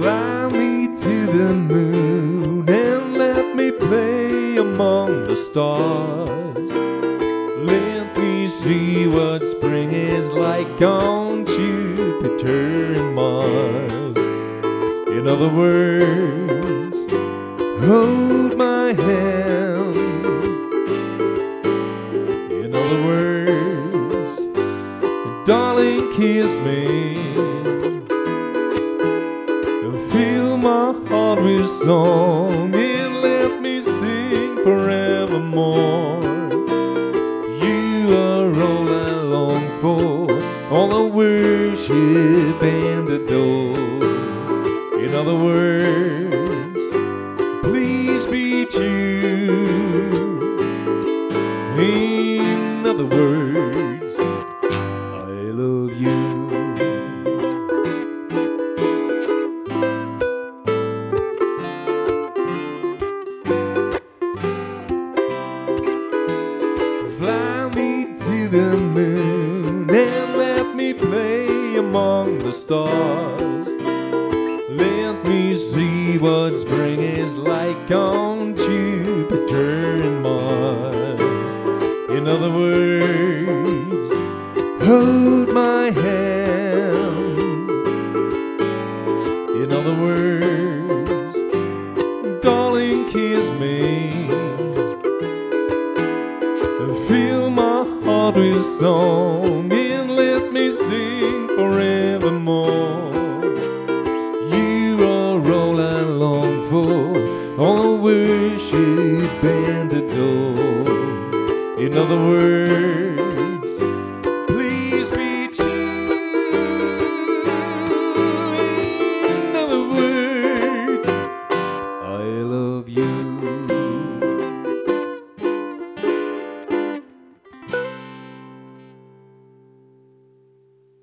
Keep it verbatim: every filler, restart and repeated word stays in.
Fly me to the moon and let me play among the stars. Let me see what spring is like on Jupiter and Mars. In other words, hold my hand. In other words, darling, kiss me. Fill my heart with song and let me sing forevermore. You are all I long for, all I worship and adore. In other words, please be true. In other words, I love you. Fly me to the moon and let me play among the stars. Let me see what spring is like on Jupiter and Mars. In other words, hold my hand. In other words, darling, kiss me. Fill my heart with song and let me sing forevermore. You are all I long for, all I worship and adore. In other words, please be true.